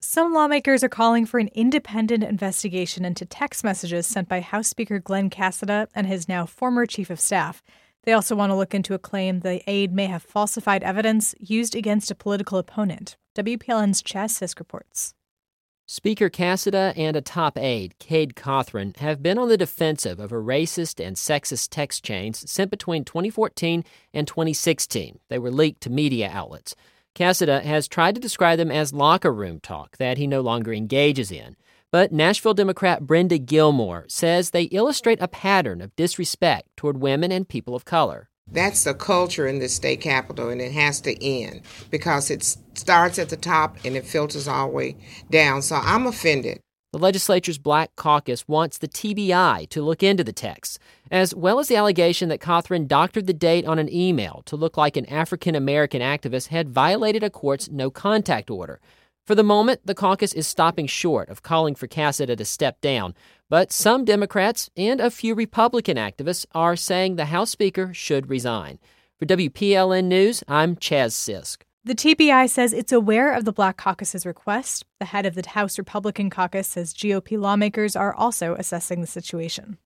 Some lawmakers are calling for an independent investigation into text messages sent by House Speaker Glen Casada and his now former chief of staff. They also want to look into a claim the aide may have falsified evidence used against a political opponent. WPLN's Chaz Fisk reports. Speaker Casada and a top aide, Cade Cothran, have been on the defensive over racist and sexist text chains sent between 2014 and 2016. They were leaked to media outlets. Casada has tried to describe them as locker room talk that he no longer engages in. But Nashville Democrat Brenda Gilmore says they illustrate a pattern of disrespect toward women and people of color. That's the culture in the state capitol, and it has to end because it starts at the top and it filters all the way down. So I'm offended. The legislature's Black Caucus wants the TBI to look into the texts, as well as the allegation that Cothran doctored the date on an email to look like an African-American activist had violated a court's no-contact order. For the moment, the caucus is stopping short of calling for Casada to step down, but some Democrats and a few Republican activists are saying the House Speaker should resign. For WPLN News, I'm Chaz Fisk. The TBI says it's aware of the Black Caucus's request. The head of the House Republican Caucus says GOP lawmakers are also assessing the situation.